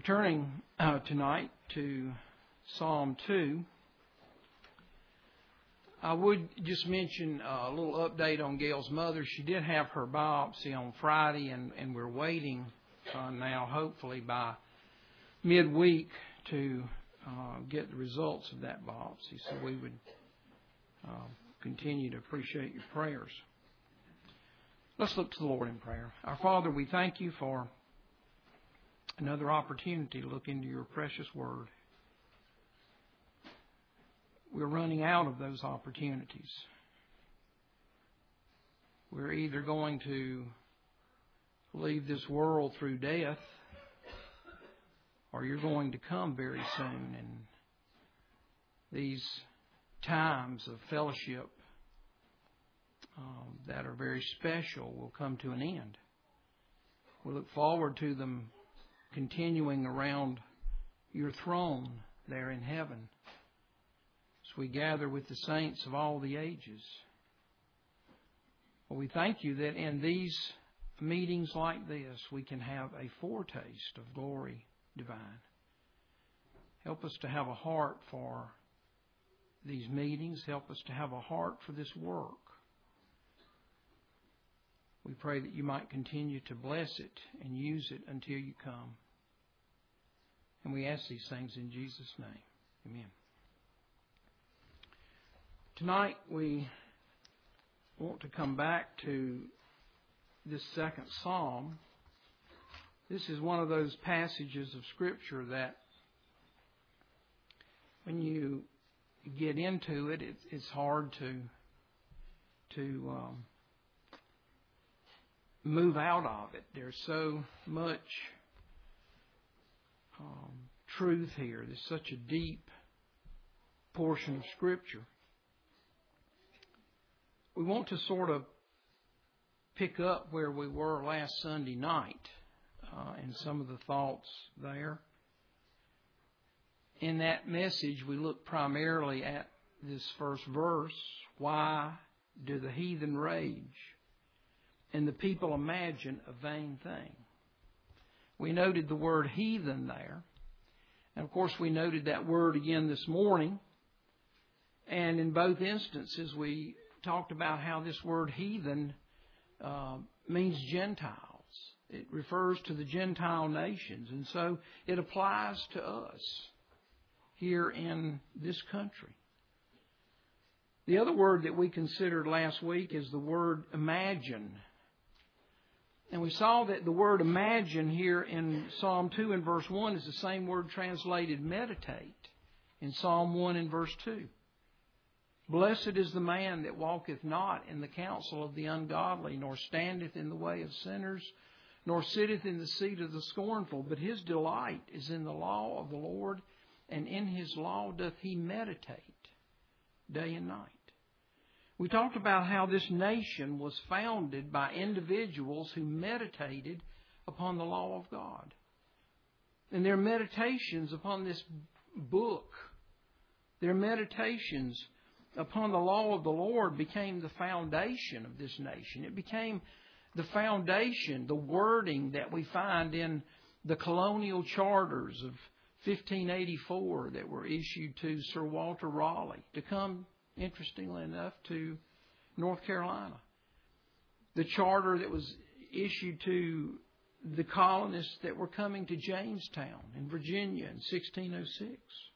We're turning tonight to Psalm 2. I would just mention a little update on Gail's mother. She did have her biopsy on Friday, and we're waiting now, hopefully by midweek, to get the results of that biopsy. So we would continue to appreciate your prayers. Let's look to the Lord in prayer. Our Father, we thank you for another opportunity to look into your precious word. We're running out of those opportunities. We're either going to leave this world through death, or you're going to come very soon, and these times of fellowship that are very special will come to an end. We look forward to them continuing around your throne there in heaven as we gather with the saints of all the ages. Well, we thank you that in these meetings like this we can have a foretaste of glory divine. Help us to have a heart for these meetings. Help us to have a heart for this work. We pray that you might continue to bless it and use it until you come. And we ask these things in Jesus' name. Amen. Tonight we want to come back to this second psalm. This is one of those passages of Scripture that when you get into it, it's hard to move out of it. There's so much truth here. There's such a deep portion of Scripture. We want to sort of pick up where we were last Sunday night and some of the thoughts there. In that message, we look primarily at this first verse. Why do the heathen rage and the people imagine a vain thing? We noted the word heathen there. And of course, we noted that word again this morning. And in both instances, we talked about how this word heathen means Gentiles. It refers to the Gentile nations. And so it applies to us here in this country. The other word that we considered last week is the word imagine. And we saw that the word imagine here in Psalm 2 and verse 1 is the same word translated meditate in Psalm 1 and verse 2. Blessed is the man that walketh not in the counsel of the ungodly, nor standeth in the way of sinners, nor sitteth in the seat of the scornful, but his delight is in the law of the Lord, and in his law doth he meditate day and night. We talked about how this nation was founded by individuals who meditated upon the law of God. And their meditations upon this book, their meditations upon the law of the Lord became the foundation of this nation. It became the foundation, the wording that we find in the colonial charters of 1584 that were issued to Sir Walter Raleigh to come, interestingly enough, to North Carolina. The charter that was issued to the colonists that were coming to Jamestown in Virginia in 1606.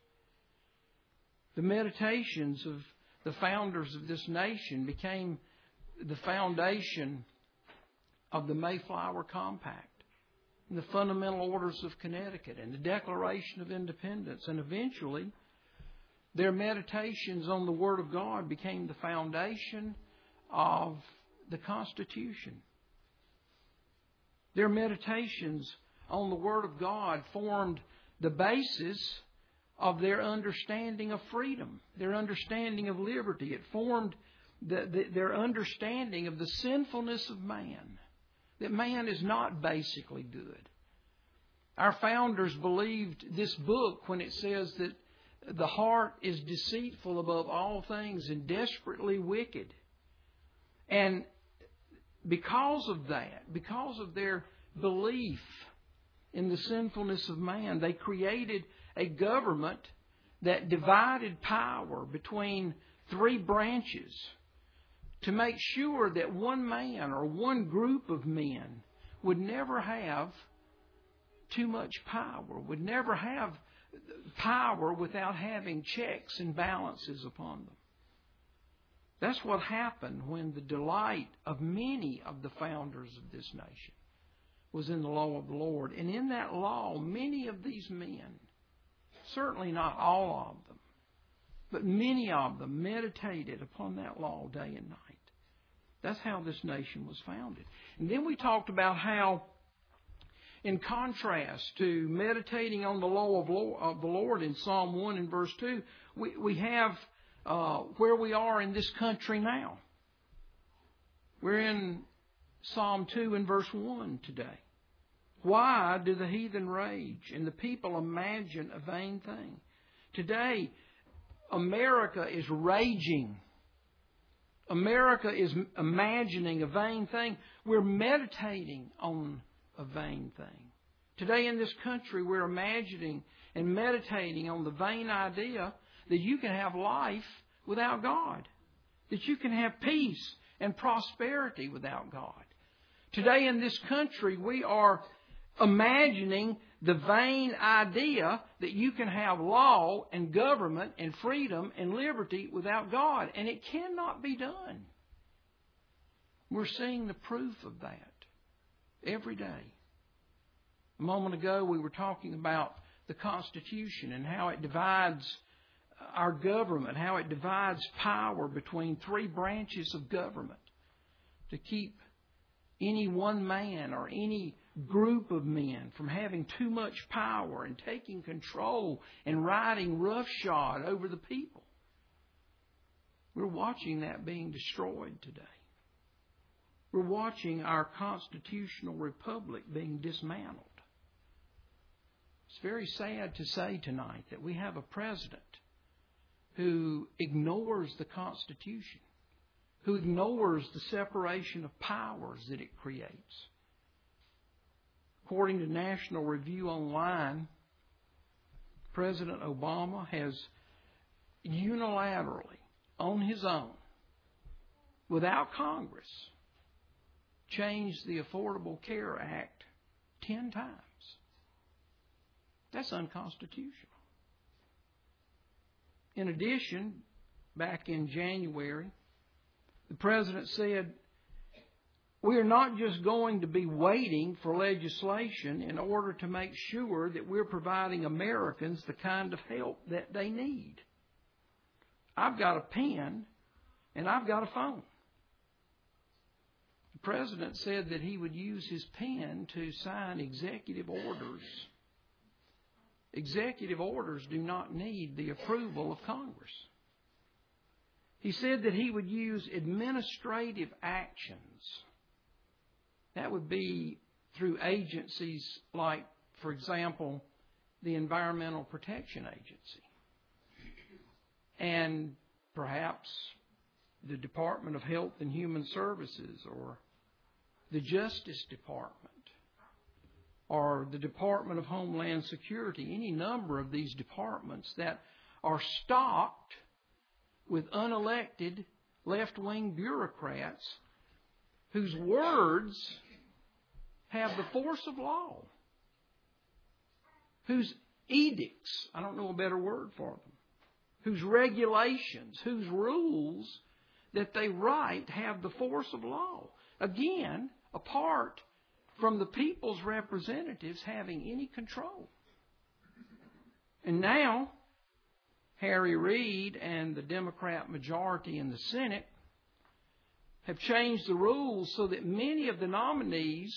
The meditations of the founders of this nation became the foundation of the Mayflower Compact and the Fundamental Orders of Connecticut and the Declaration of Independence, and eventually their meditations on the Word of God became the foundation of the Constitution. Their meditations on the Word of God formed the basis of their understanding of freedom, their understanding of liberty. It formed their understanding of the sinfulness of man, that man is not basically good. Our founders believed this book when it says that the heart is deceitful above all things and desperately wicked. And because of that, because of their belief in the sinfulness of man. They created a government that divided power between three branches to make sure that one man or one group of men would never have too much power, would never have power without having checks and balances upon them. That's what happened when the delight of many of the founders of this nation was in the law of the Lord. And in that law, many of these men, certainly not all of them, but many of them meditated upon that law day and night. That's how this nation was founded. And then we talked about how, in contrast to meditating on the law of the Lord in Psalm 1 and verse 2, we have where we are in this country now. We're in Psalm 2 and verse 1 today. Why do the heathen rage and the people imagine a vain thing? Today, America is raging. America is imagining a vain thing. We're meditating on a vain thing. Today in this country, we're imagining and meditating on the vain idea that you can have life without God, that you can have peace and prosperity without God. Today in this country, we are imagining the vain idea that you can have law and government and freedom and liberty without God. And it cannot be done. We're seeing the proof of that every day. A moment ago we were talking about the Constitution and how it divides our government, how it divides power between three branches of government to keep any one man or any group of men from having too much power and taking control and riding roughshod over the people. We're watching that being destroyed today. We're watching our constitutional republic being dismantled. It's very sad to say tonight that we have a president who ignores the Constitution, who ignores the separation of powers that it creates. According to National Review Online, President Obama has unilaterally, on his own, without Congress, changed the Affordable Care Act 10 times. That's unconstitutional. In addition, back in January, the President said, we are not just going to be waiting for legislation in order to make sure that we're providing Americans the kind of help that they need. I've got a pen and I've got a phone. The President said that he would use his pen to sign executive orders. Executive orders do not need the approval of Congress. He said that he would use administrative actions. That would be through agencies like, for example, the Environmental Protection Agency. And perhaps the Department of Health and Human Services or the Justice Department or the Department of Homeland Security, any number of these departments that are stocked with unelected left-wing bureaucrats whose words have the force of law, whose edicts, I don't know a better word for them, whose regulations, whose rules that they write have the force of law. Again, apart from the people's representatives having any control. And now, Harry Reid and the Democrat majority in the Senate have changed the rules so that many of the nominees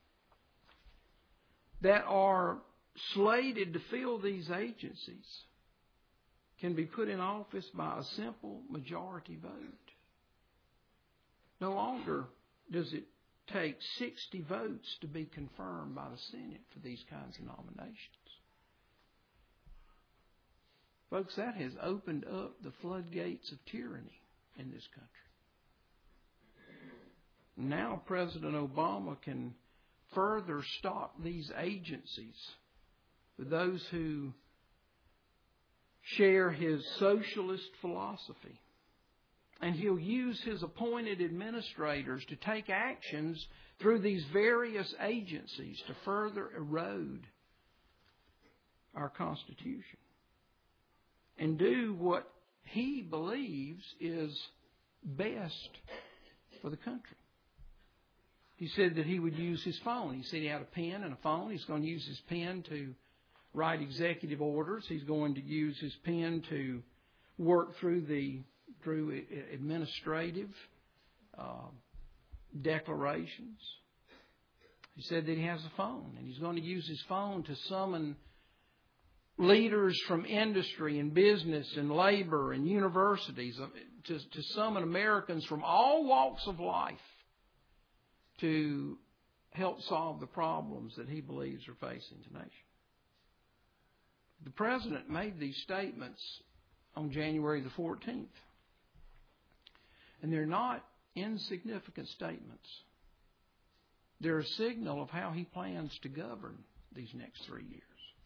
that are slated to fill these agencies can be put in office by a simple majority vote. No longer does it take 60 votes to be confirmed by the Senate for these kinds of nominations. Folks, that has opened up the floodgates of tyranny in this country. Now President Obama can further stock these agencies with those who share his socialist philosophy. And he'll use his appointed administrators to take actions through these various agencies to further erode our Constitution and do what he believes is best for the country. He said that he would use his phone. He said he had a pen and a phone. He's going to use his pen to write executive orders. He's going to use his pen to work through administrative declarations. He said that he has a phone, and he's going to use his phone to summon leaders from industry and business and labor and universities, to summon Americans from all walks of life to help solve the problems that he believes are facing the nation. The President made these statements on January the 14th. And they're not insignificant statements. They're a signal of how he plans to govern these next 3 years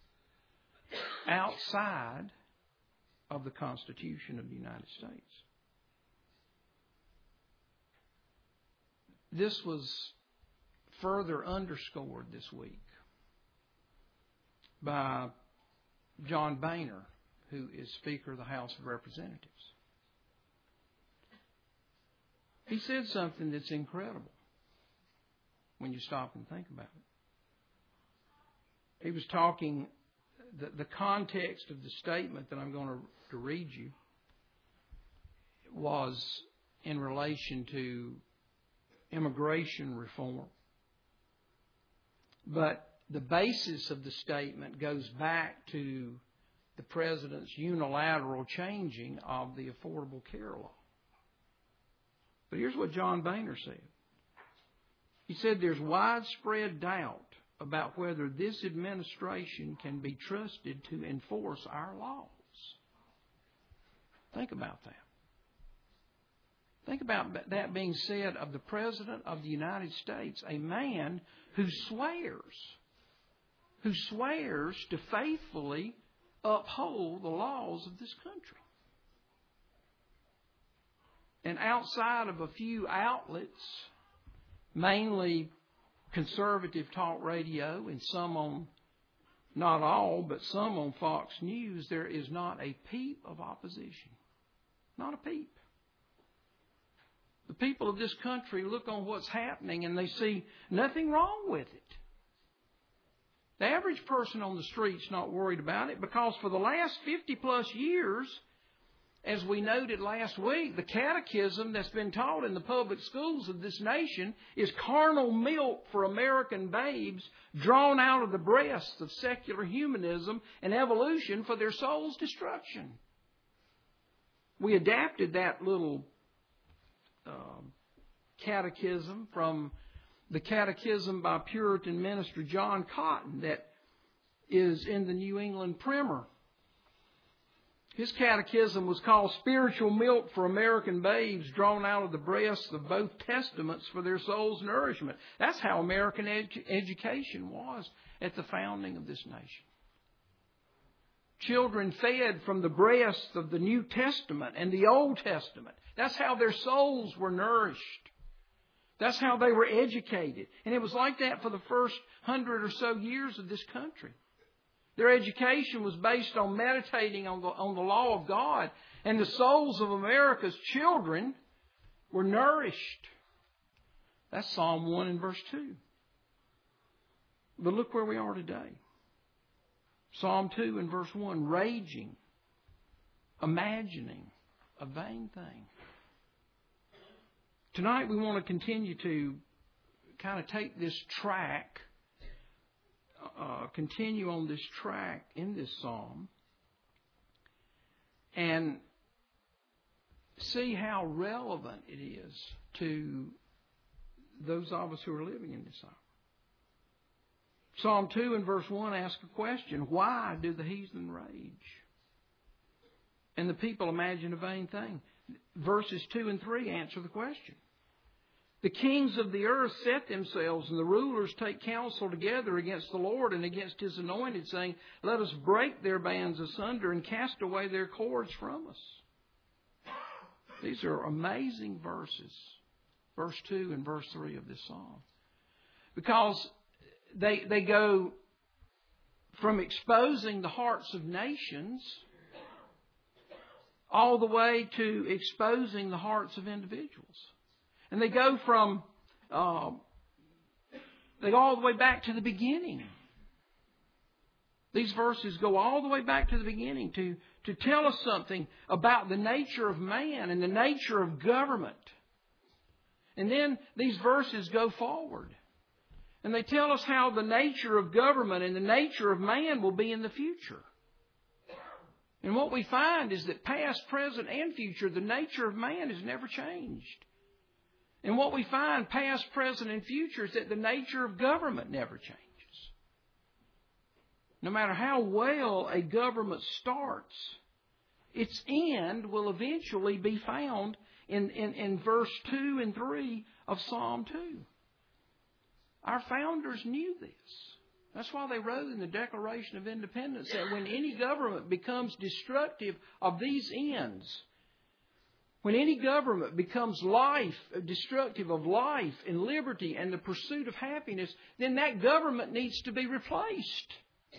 outside of the Constitution of the United States. This was further underscored this week by John Boehner, who is Speaker of the House of Representatives. He said something that's incredible when you stop and think about it. He was talking, the context of the statement that I'm going to read you was in relation to immigration reform. But the basis of the statement goes back to the President's unilateral changing of the Affordable Care Law. But here's what John Boehner said. He said there's widespread doubt about whether this administration can be trusted to enforce our laws. Think about that. Think about that being said of the President of the United States, a man who swears to faithfully uphold the laws of this country. And outside of a few outlets, mainly conservative talk radio and some on, not all, but some on Fox News, there is not a peep of opposition. Not a peep. The people of this country look on what's happening and they see nothing wrong with it. The average person on the street's not worried about it because for the last 50 plus years, as we noted last week, the catechism that's been taught in the public schools of this nation is carnal milk for American babes drawn out of the breasts of secular humanism and evolution for their soul's destruction. We adapted that little catechism from the catechism by Puritan minister John Cotton that is in the New England Primer. His catechism was called Spiritual Milk for American Babes Drawn Out of the Breasts of Both Testaments for Their Soul's Nourishment. That's how American education was at the founding of this nation. Children fed from the breasts of the New Testament and the Old Testament. That's how their souls were nourished. That's how they were educated. And it was like that for the first 100 or so years of this country. Their education was based on meditating on the law of God. And the souls of America's children were nourished. That's Psalm 1 and verse 2. But look where we are today. Psalm 2 and verse 1. Raging, imagining a vain thing. Tonight we want to continue to kind of take this track, continue on this track in this psalm, and see how relevant it is to those of us who are living in this hour. Psalm 2 and verse 1 asks a question. Why do the heathen rage? And the people imagine a vain thing. Verses 2 and 3 answer the question. The kings of the earth set themselves, and the rulers take counsel together against the Lord and against His anointed, saying, let us break their bands asunder and cast away their cords from us. These are amazing verses, verse 2 and verse 3 of this psalm. Because they go from exposing the hearts of nations all the way to exposing the hearts of individuals. And they go from, they go all the way back to the beginning. These verses go all the way back to the beginning to tell us something about the nature of man and the nature of government. And then these verses go forward. And they tell us how the nature of government and the nature of man will be in the future. And what we find is that past, present, and future, the nature of man has never changed. And what we find past, present, and future is that the nature of government never changes. No matter how well a government starts, its end will eventually be found in verse 2 and 3 of Psalm 2. Our founders knew this. That's why they wrote in the Declaration of Independence that when any government becomes destructive of these ends, when any government becomes destructive of life and liberty and the pursuit of happiness, then that government needs to be replaced.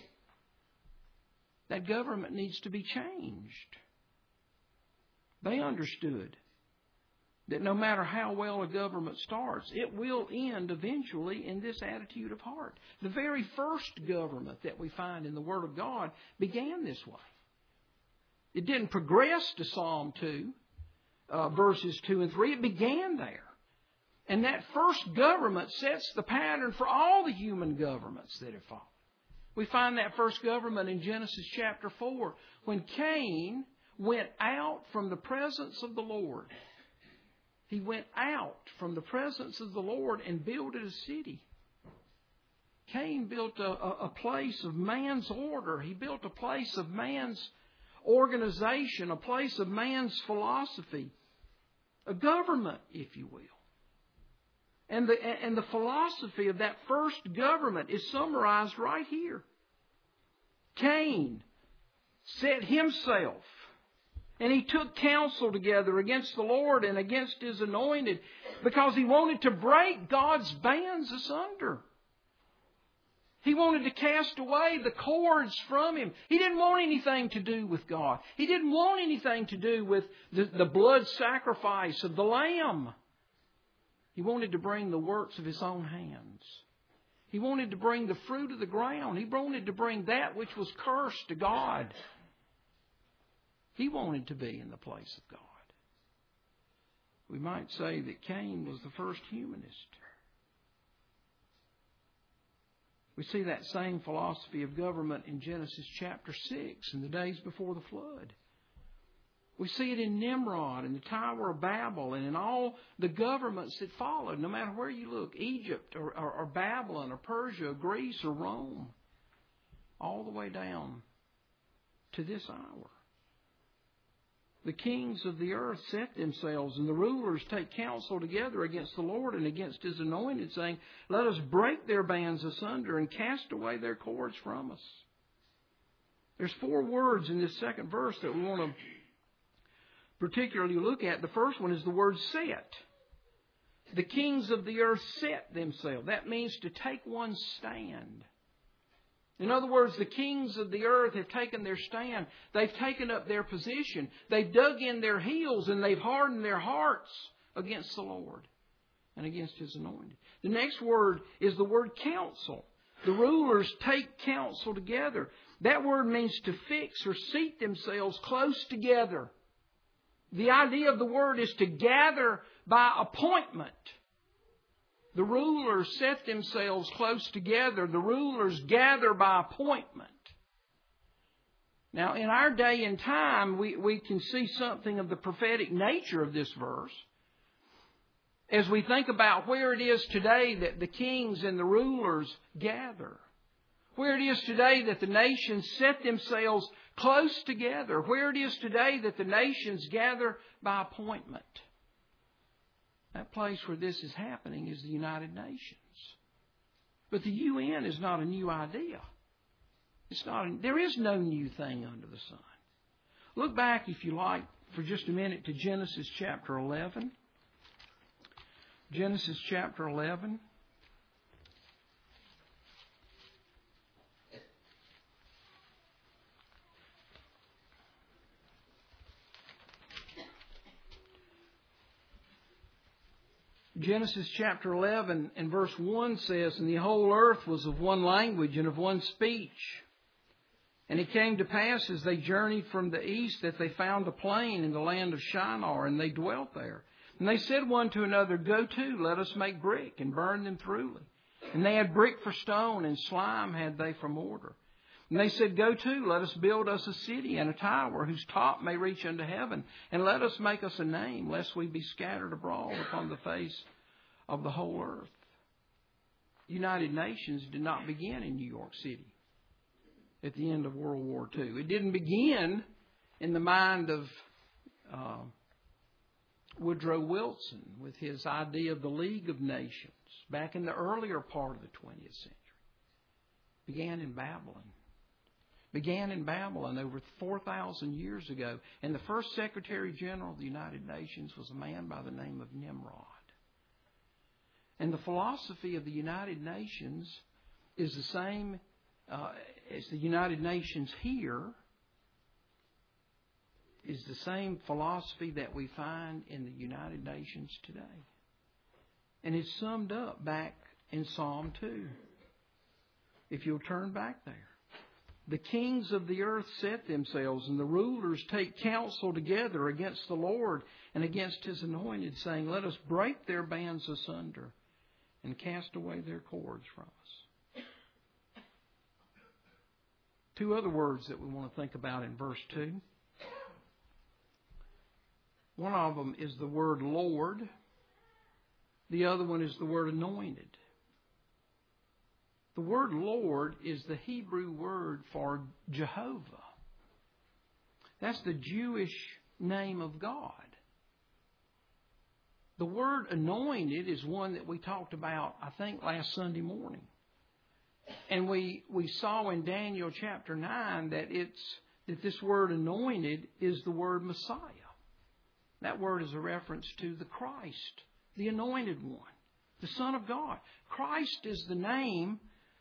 That government needs to be changed. They understood that no matter how well a government starts, it will end eventually in this attitude of heart. The very first government that we find in the Word of God began this way. It didn't progress to Psalm 2, verses 2 and 3. It began there. And that first government sets the pattern for all the human governments that have followed. We find that first government in Genesis chapter 4, when Cain went out from the presence of the Lord. He went out from the presence of the Lord and builded a city. Cain built a place of man's order. He built a place of man's organization, a place of man's philosophy, a government, if you will. And the philosophy of that first government is summarized right here. Cain set himself, and he took counsel together against the Lord and against His anointed because he wanted to break God's bands asunder. He wanted to cast away the cords from Him. He didn't want anything to do with God. He didn't want anything to do with the blood sacrifice of the Lamb. He wanted to bring the works of His own hands. He wanted to bring the fruit of the ground. He wanted to bring that which was cursed to God. He wanted to be in the place of God. We might say that Cain was the first humanist. We see that same philosophy of government in Genesis chapter 6 in the days before the flood. We see it in Nimrod and the Tower of Babel and in all the governments that followed, no matter where you look, Egypt or Babylon or Persia or Greece or Rome, all the way down to this hour. The kings of the earth set themselves, and the rulers take counsel together against the Lord and against His anointed, saying, let us break their bands asunder and cast away their cords from us. There's 4 words in this second verse that we want to particularly look at. The first one is the word set. The kings of the earth set themselves. That means to take one's stand. In other words, the kings of the earth have taken their stand. They've taken up their position. They've dug in their heels and they've hardened their hearts against the Lord and against His anointed. The next word is the word counsel. The rulers take counsel together. That word means to fix or seat themselves close together. The idea of the word is to gather by appointment. The rulers set themselves close together. The rulers gather by appointment. Now, in our day and time, we can see something of the prophetic nature of this verse as we think about where it is today that the kings and the rulers gather. Where it is today that the nations set themselves close together. Where it is today that the nations gather by appointment. That place where this is happening is the United Nations. But the UN is not a new idea. There is no new thing under the sun. Look back, if you like, for just a minute to Genesis chapter 11. Genesis chapter 11. Genesis chapter 11 and verse 1 says, "And the whole earth was of one language and of one speech. And it came to pass as they journeyed from the east that they found a plain in the land of Shinar, and they dwelt there. And they said one to another, Go to, let us make brick, and burn them thoroughly. And they had brick for stone, and slime had they for mortar. And they said, Go to, let us build us a city and a tower, whose top may reach unto heaven, and let us make us a name, lest we be scattered abroad upon the face of the whole earth." United Nations did not begin in New York City at the end of World War II. It didn't begin in the mind of Woodrow Wilson with his idea of the League of Nations back in the earlier part of the 20th century. It began in Babylon over 4,000 years ago. And the first Secretary General of the United Nations was a man by the name of Nimrod. And the philosophy of the United Nations is the same as the United Nations here, is the same philosophy that we find in the United Nations today. And it's summed up back in Psalm 2. If you'll turn back there. "The kings of the earth set themselves, and the rulers take counsel together against the Lord and against His anointed, saying, Let us break their bands asunder and cast away their cords from us." Two other words that we want to think about in verse 2. One of them is the word Lord. The other one is the word anointed. The word Lord is the Hebrew word for Jehovah. That's the Jewish name of God. The word anointed is one that we talked about, I think, last Sunday morning. And we saw in Daniel chapter 9 that this word anointed is the word Messiah. That word is a reference to the Christ, the anointed one, the Son of God. Christ is the name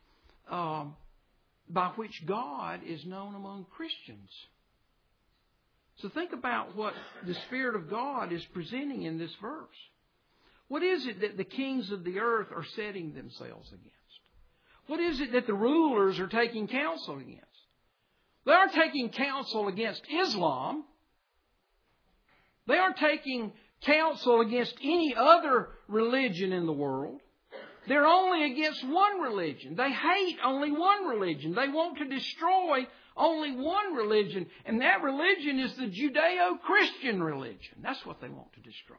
by which God is known among Christians. So think about what the Spirit of God is presenting in this verse. What is it that the kings of the earth are setting themselves against? What is it that the rulers are taking counsel against? They aren't taking counsel against Islam. They aren't taking counsel against any other religion in the world. They're only against one religion. They hate only one religion. They want to destroy only one religion. And that religion is the Judeo-Christian religion. That's what they want to destroy.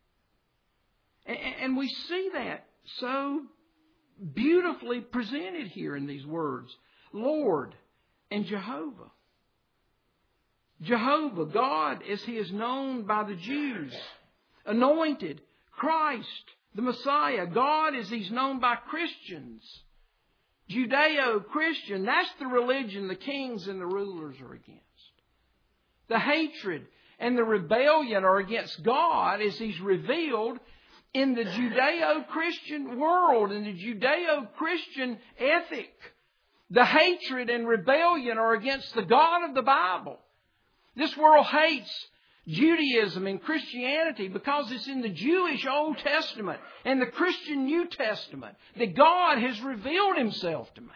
And we see that so beautifully presented here in these words. Lord and Jehovah. Jehovah, God as He is known by the Jews. Anointed, Christ, the Messiah. God as He's known by Christians. Judeo-Christian. That's the religion the kings and the rulers are against. The hatred and the rebellion are against God as He's revealed in the Judeo-Christian world, in the Judeo-Christian ethic. The hatred and rebellion are against the God of the Bible. This world hates Judaism and Christianity because it's in the Jewish Old Testament and the Christian New Testament that God has revealed Himself to man.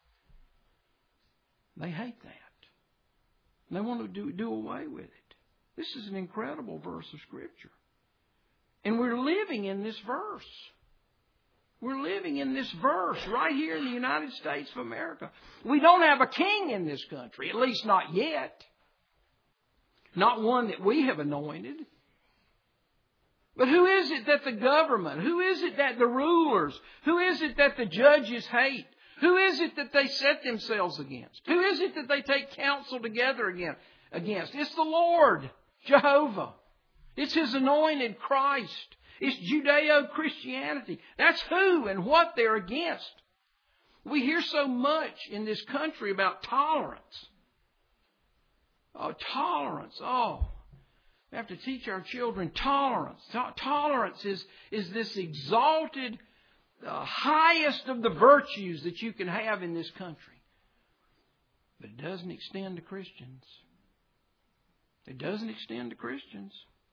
They hate that. They want to do away with it. This is an incredible verse of Scripture. And we're living in this verse. We're living in this verse right here in the United States of America. We don't have a king in this country, at least not yet. Not one that we have anointed. But who is it that the government, who is it that the rulers, who is it that the judges hate? Who is it that they set themselves against? Who is it that they take counsel together against? It's the Lord, Jehovah. It's His anointed Christ. It's Judeo-Christianity. That's who and what they're against. We hear so much in this country about tolerance. Oh, tolerance. Oh, we have to teach our children tolerance. Tolerance is this exalted, highest of the virtues that you can have in this country. But it doesn't extend to Christians. It doesn't extend to Christians.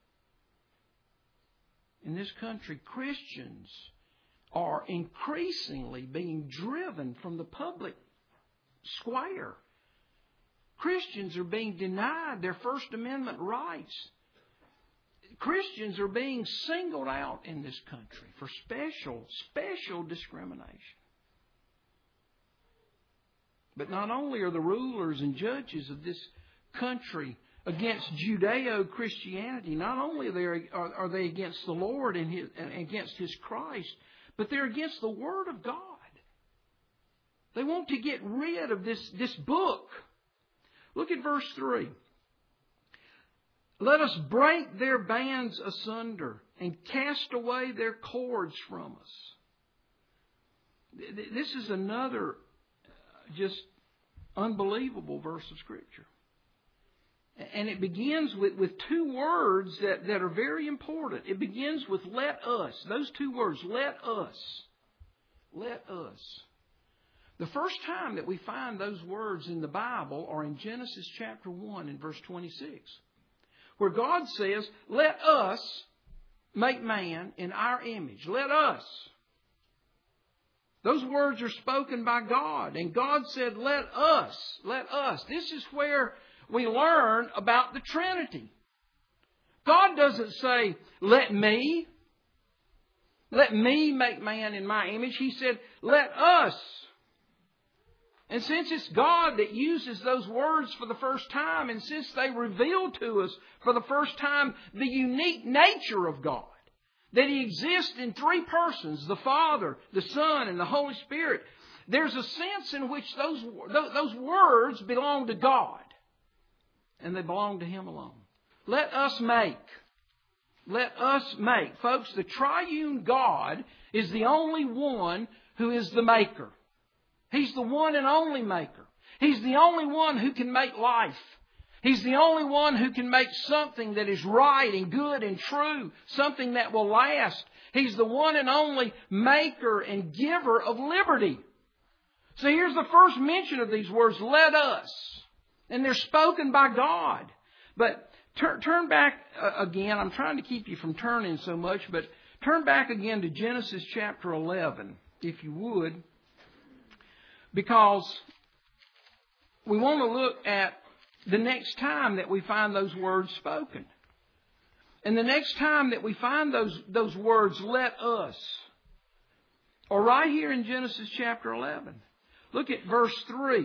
In this country, Christians are increasingly being driven from the public square. Christians are being denied their First Amendment rights. Christians are being singled out in this country for special discrimination. But not only are the rulers and judges of this country against Judeo-Christianity, not only are they against the Lord and against His Christ, but they're against the Word of God. They want to get rid of this book. Look at verse 3. Let us break their bands asunder and cast away their cords from us. This is another just unbelievable verse of Scripture. And it begins with two words that are very important. It begins with let us. Those two words, let us. Let us. The first time that we find those words in the Bible are in Genesis chapter 1 and verse 26. Where God says, let us make man in our image. Let us. Those words are spoken by God. And God said, let us. Let us. This is where we learn about the Trinity. God doesn't say, let me. Let me make man in my image. He said, let us. And since it's God that uses those words for the first time, and since they reveal to us for the first time the unique nature of God, that He exists in three persons, the Father, the Son, and the Holy Spirit, there's a sense in which those words belong to God. And they belong to Him alone. Let us make. Let us make. Folks, the triune God is the only one who is the maker. He's the one and only maker. He's the only one who can make life. He's the only one who can make something that is right and good and true, something that will last. He's the one and only maker and giver of liberty. So here's the first mention of these words, let us. And they're spoken by God. But turn back again. I'm trying to keep you from turning so much, but turn back again to Genesis chapter 11, if you would. Because we want to look at the next time that we find those words spoken. And the next time that we find those words, let us, are right here in Genesis chapter 11. Look at verse 3.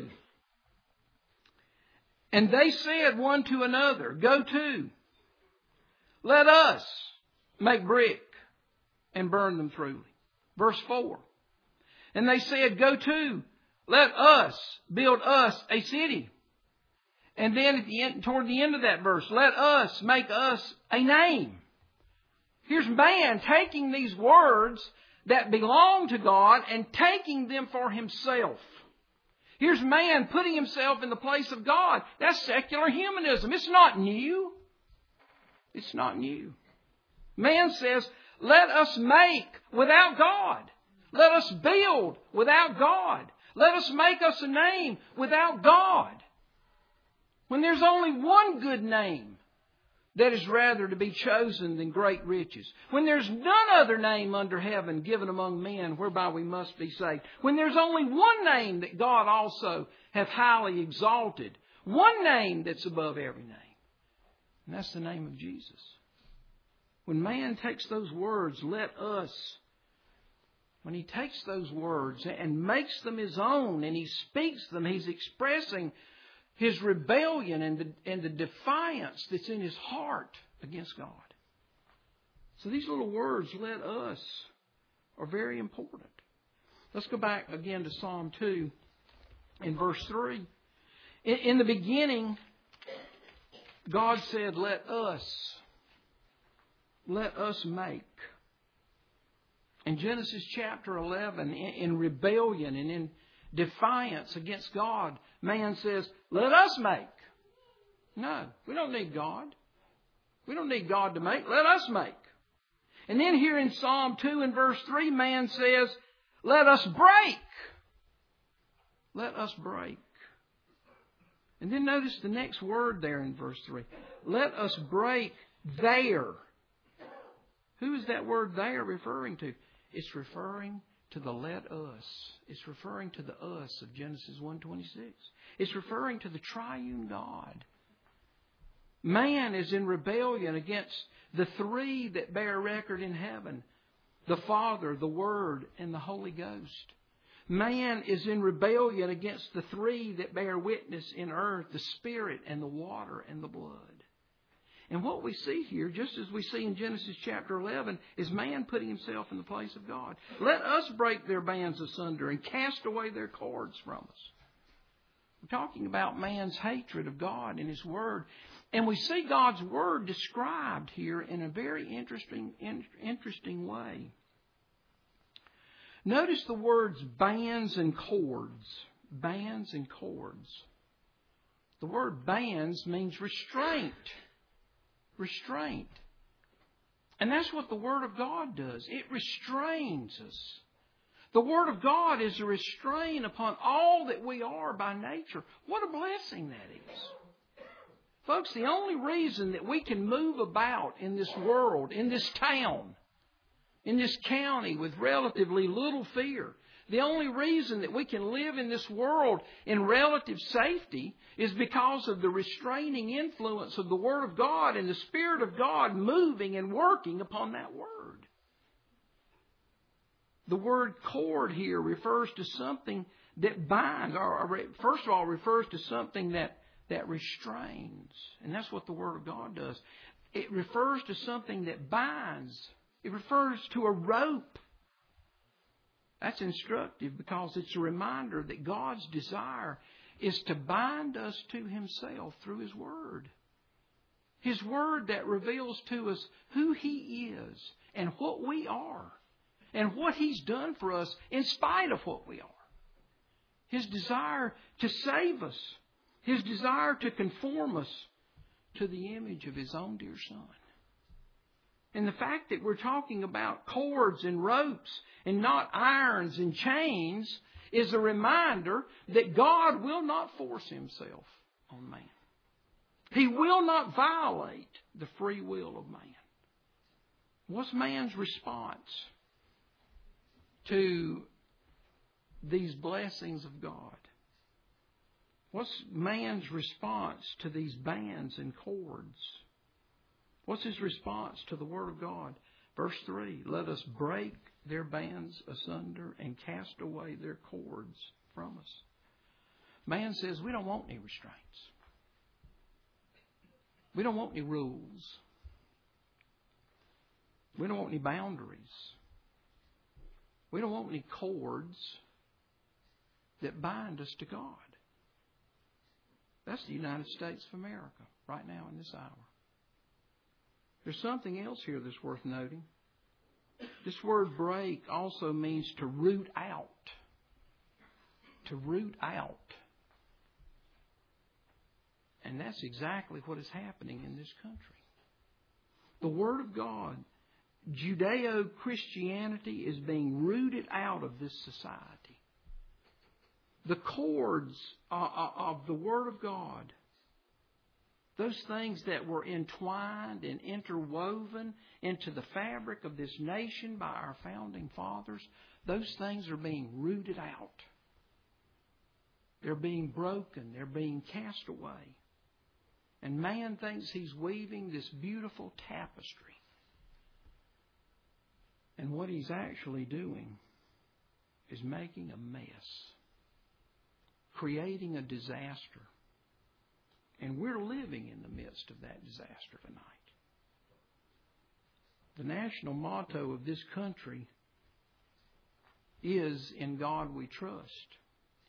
And they said one to another, go to, let us make brick and burn them thoroughly. Verse 4. And they said, go to, let us build us a city. And then toward the end of that verse, let us make us a name. Here's man taking these words that belong to God and taking them for himself. Here's man putting himself in the place of God. That's secular humanism. It's not new. It's not new. Man says, let us make without God. Let us build without God. Let us make us a name without God. When there's only one good name that is rather to be chosen than great riches. When there's none other name under heaven given among men whereby we must be saved. When there's only one name that God also hath highly exalted. One name that's above every name. And that's the name of Jesus. When man takes those words, let us. When he takes those words and makes them his own and he speaks them, he's expressing his rebellion and the defiance that's in his heart against God. So these little words, let us, are very important. Let's go back again to Psalm 2 in verse 3. In the beginning, God said, let us make. In Genesis chapter 11, in rebellion and in defiance against God, man says, let us make. No, we don't need God. We don't need God to make. Let us make. And then here in Psalm 2 and verse 3, man says, let us break. Let us break. And then notice the next word there in verse 3. Let us break there. Who is that word there referring to? It's referring to the let us. It's referring to the us of Genesis 1:26. It's referring to the triune God. Man is in rebellion against the three that bear record in heaven: the Father, the Word, and the Holy Ghost. Man is in rebellion against the three that bear witness in earth: the Spirit and the water and the blood. And what we see here, just as we see in Genesis chapter 11, is man putting himself in the place of God. Let us break their bands asunder and cast away their cords from us. We're talking about man's hatred of God and His Word. And we see God's Word described here in a very interesting way. Notice the words bands and cords. Bands and cords. The word bands means restraint. Restraint. And that's what the Word of God does. It restrains us. The Word of God is a restraint upon all that we are by nature. What a blessing that is. Folks, the only reason that we can move about in this world, in this town, in this county with relatively little fear, the only reason that we can live in this world in relative safety is because of the restraining influence of the Word of God and the Spirit of God moving and working upon that Word. The word cord here refers to something that binds, or first of all refers to something that restrains. And that's what the Word of God does. It refers to something that binds. It refers to a rope. That's instructive because it's a reminder that God's desire is to bind us to Himself through His Word. His Word that reveals to us who He is and what we are and what He's done for us in spite of what we are. His desire to save us. His desire to conform us to the image of His own dear Son. And the fact that we're talking about cords and ropes and not irons and chains is a reminder that God will not force Himself on man. He will not violate the free will of man. What's man's response to these blessings of God? What's man's response to these bands and cords? What's his response to the Word of God? Verse 3, let us break their bands asunder and cast away their cords from us. Man says, we don't want any restraints. We don't want any rules. We don't want any boundaries. We don't want any cords that bind us to God. That's the United States of America right now in this hour. There's something else here that's worth noting. This word break also means to root out. To root out. And that's exactly what is happening in this country. The Word of God, Judeo-Christianity, is being rooted out of this society. The cords of the Word of God, those things that were entwined and interwoven into the fabric of this nation by our founding fathers, those things are being rooted out. They're being broken. They're being cast away. And man thinks he's weaving this beautiful tapestry. And what he's actually doing is making a mess. Creating a disaster. And we're living in the midst of that disaster tonight. The national motto of this country is, "In God we trust."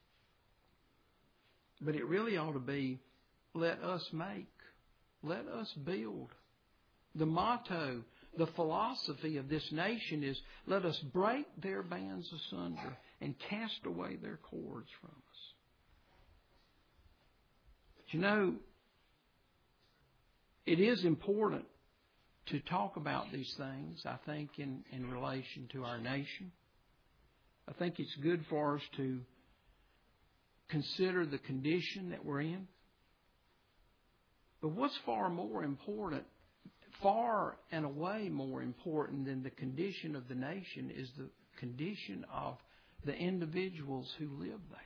But it really ought to be, "Let us make. Let us build." The motto, The philosophy of this nation is, let us break their bands asunder and cast away their cords from us. But you know, it is important to talk about these things, I think, in relation to our nation. I think it's good for us to consider the condition that we're in. But what's far more important, far and away more important than the condition of the nation, is the condition of the individuals who live there.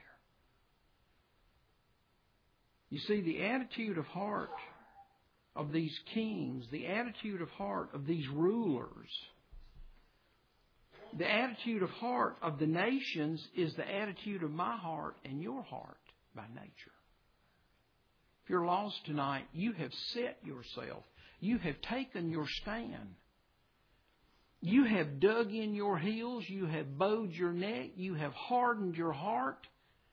You see, the attitude of heart of these kings, the attitude of heart of these rulers, the attitude of heart of the nations is the attitude of my heart and your heart by nature. If you're lost tonight, you have set yourself. You have taken your stand. You have dug in your heels. You have bowed your neck. You have hardened your heart.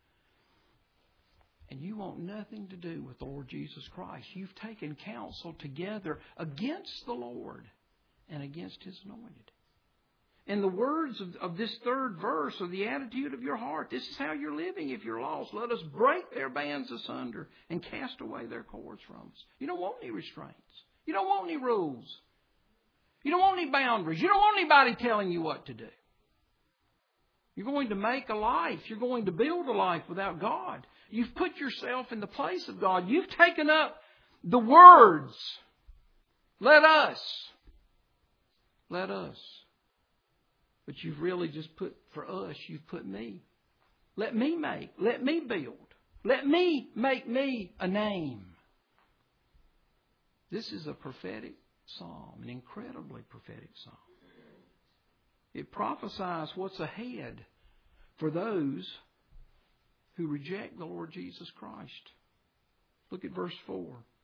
And you want nothing to do with the Lord Jesus Christ. You've taken counsel together against the Lord and against His anointed. And the words of this third verse are the attitude of your heart. This is how you're living if you're lost. Let us break their bands asunder and cast away their cords from us. You don't want any restraints. You don't want any rules. You don't want any boundaries. You don't want anybody telling you what to do. You're going to make a life. You're going to build a life without God. You've put yourself in the place of God. You've taken up the words. Let us. Let us. But you've really just put, for us, you've put me. Let me make. Let me build. Let me make me a name. This is a prophetic psalm, an incredibly prophetic psalm. It prophesies what's ahead for those who reject the Lord Jesus Christ. Look at verse 4.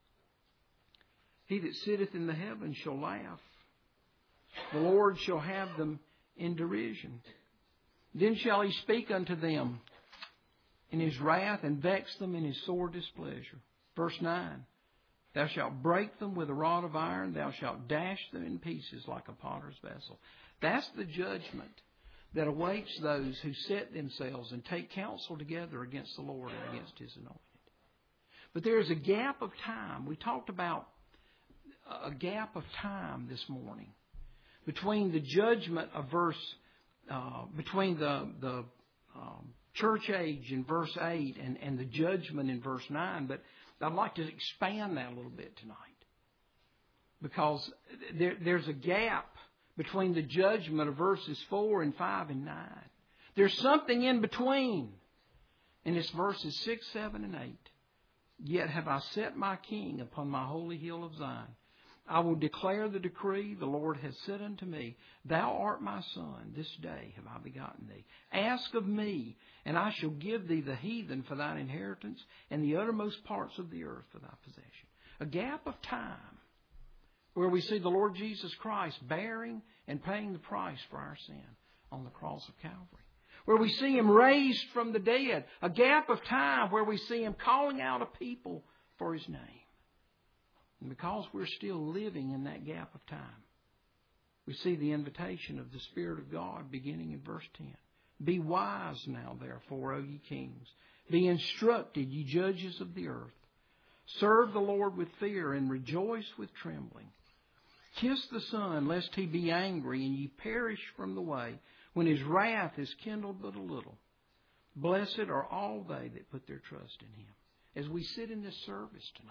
He that sitteth in the heavens shall laugh. The Lord shall have them in derision. Then shall He speak unto them in His wrath and vex them in His sore displeasure. Verse 9. Thou shalt break them with a rod of iron. Thou shalt dash them in pieces like a potter's vessel. That's the judgment that awaits those who set themselves and take counsel together against the Lord and against His anointed. But there is a gap of time. We talked about a gap of time this morning between the judgment of between the church age in verse 8 and the judgment in verse 9. But I'd like to expand that a little bit tonight, because there's a gap between the judgment of verses 4 and 5 and 9. There's something in between. And it's verses 6, 7, and 8. Yet have I set my king upon my holy hill of Zion. I will declare the decree. The Lord has said unto me, Thou art my son. This day have I begotten thee. Ask of me, and I shall give thee the heathen for thine inheritance, and the uttermost parts of the earth for thy possession. A gap of time where we see the Lord Jesus Christ bearing and paying the price for our sin on the cross of Calvary. Where we see Him raised from the dead. A gap of time where we see Him calling out a people for His name. And because we're still living in that gap of time, we see the invitation of the Spirit of God beginning in verse 10. Be wise now, therefore, O ye kings. Be instructed, ye judges of the earth. Serve the Lord with fear and rejoice with trembling. Kiss the Son, lest He be angry and ye perish from the way, when His wrath is kindled but a little. Blessed are all they that put their trust in Him. As we sit in this service tonight,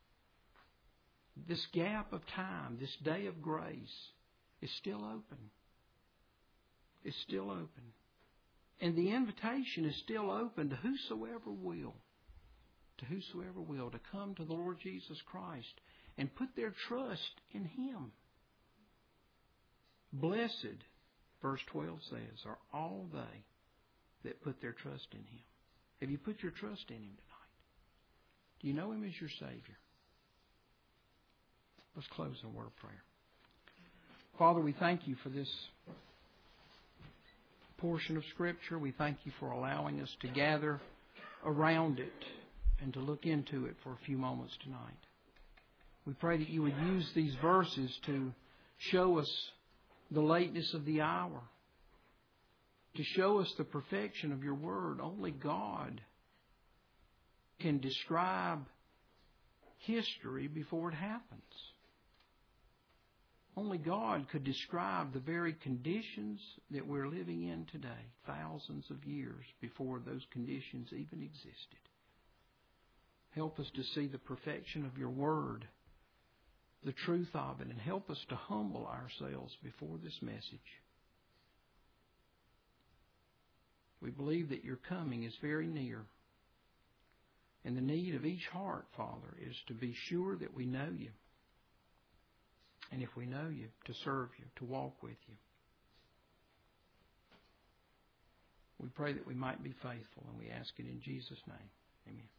this gap of time, this day of grace, is still open. It's still open. And the invitation is still open to whosoever will. To whosoever will, to come to the Lord Jesus Christ and put their trust in Him. Blessed, verse 12 says, are all they that put their trust in Him. Have you put your trust in Him tonight? Do you know Him as your Savior? Let's close in a word of prayer. Father, we thank You for this portion of Scripture. We thank You for allowing us to gather around it and to look into it for a few moments tonight. We pray that You would use these verses to show us the lateness of the hour, to show us the perfection of your word. Only God can describe history before it happens. Only God could describe the very conditions that we're living in today, thousands of years before those conditions even existed. Help us to see the perfection of your word, the truth of it, and help us to humble ourselves before this message. We believe that your coming is very near. And the need of each heart, Father, is to be sure that we know you. And if we know you, to serve you, to walk with you. We pray that we might be faithful, and we ask it in Jesus' name. Amen.